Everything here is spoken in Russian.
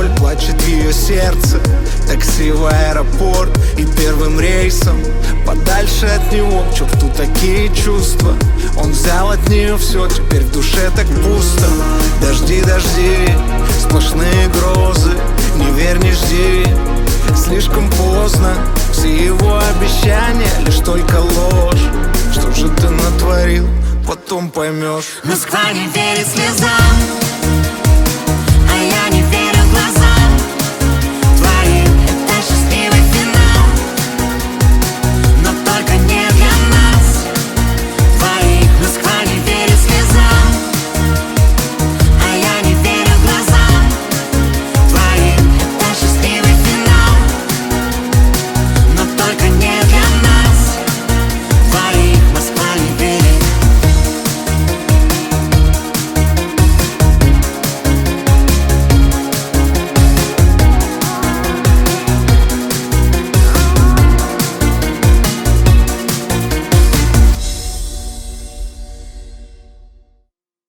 боль, плачет ее сердце. Такси в аэропорт и первым рейсом подальше от него, к черту такие чувства. Он взял от нее все, теперь в душе так пусто. Дожди, дожди, сплошные грозы, не верь, не жди, слишком поздно. Все его обещания лишь только ложь. Что же ты натворил, потом поймешь. Москва не верит слезам.